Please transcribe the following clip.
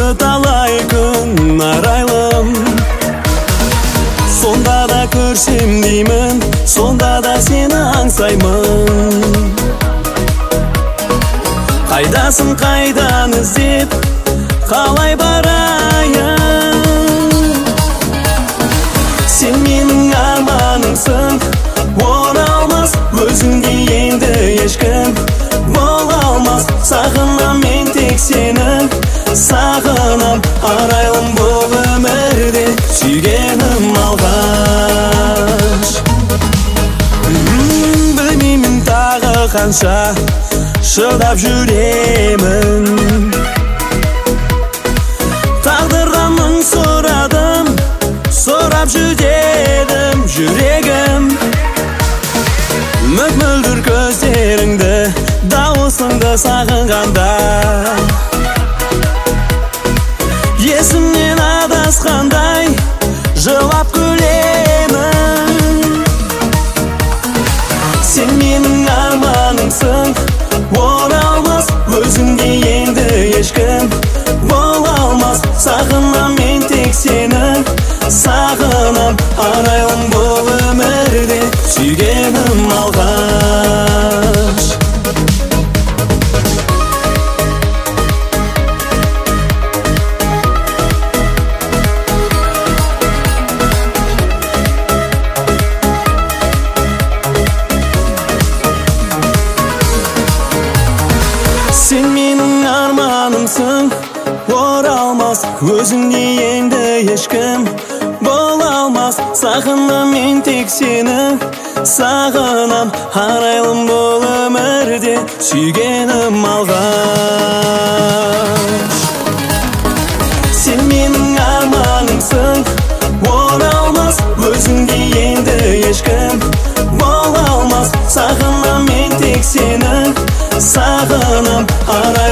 талай күн арайлым. Сонда да көрсем деймін, сонда да сені аңсаймын. Қайдасың, қайдан іздеп, қалай барайын? Сен менің арманымсың, оралмас өзіңдей енді ешкім бола алмас. Сағынам мен тек сені, сағынам арайлым бұл өмірде сүйгенім алғаш. Білмеймін тағы қанша шыдап жүремін. Тағдырдан мың сұрадым, сұрап жүдедім жүрегім. Мөп-мөлдір көздеріңді, дауысыңды сағынғанда, есімнен адасқандай жылап күлемін. Сен менің арманымсың, оралмас өзіңдей енді ешкім бола алмас. Сағынам мен тек сені, сағынам арайлым бұл өмірде сүйгенім алғаш. Сен менің арманымсың, оралмас өзіңдей енді ешкім бола алмас. Сағынам мен тек сені, сағынам арайлым бұл өмірде сүйгенім алғаш. Сен менің арманымсың, оралмас өзіңдей енді ешкім бола алмас. Сағынам мен тек сені, сағынам арайлым